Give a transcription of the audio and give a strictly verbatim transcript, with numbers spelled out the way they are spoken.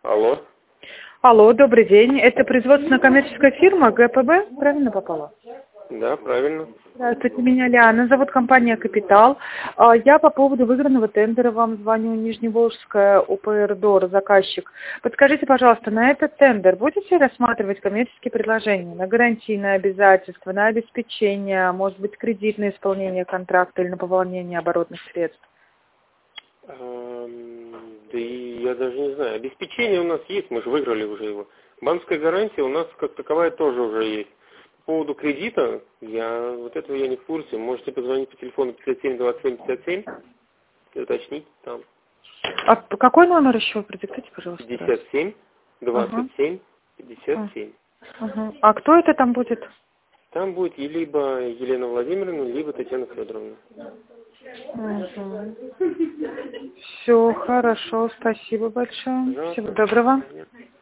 Алло. Алло, добрый день. Это производственно-коммерческая фирма ГПБ, правильно попала? Да, правильно. Здравствуйте, меня Лиана, зовут компания «Капитал». А, Я по поводу выигранного тендера вам звоню, Нижневолжская УПР-ДОР, заказчик. Подскажите, пожалуйста, на этот тендер будете рассматривать коммерческие предложения на гарантийное обязательство, на обеспечение, может быть, кредитное исполнение контракта или на пополнение оборотных средств? Эм, Да и я даже не знаю. Обеспечение у нас есть, мы же выиграли уже его. Банковская гарантия у нас как таковая тоже уже есть. По поводу кредита, я вот этого я не в курсе. Можете позвонить по телефону пятьдесят семь двадцать семь пятьдесят семь и уточнить там. А какой номер еще? Продиктуйте, пожалуйста. пятьдесят семь двадцать Ага. семь пятьдесят семь. Ага. А кто это там будет? Там будет и либо Елена Владимировна, либо Татьяна Федоровна. Угу. Все, хорошо, спасибо большое. Пожалуйста. Всего доброго.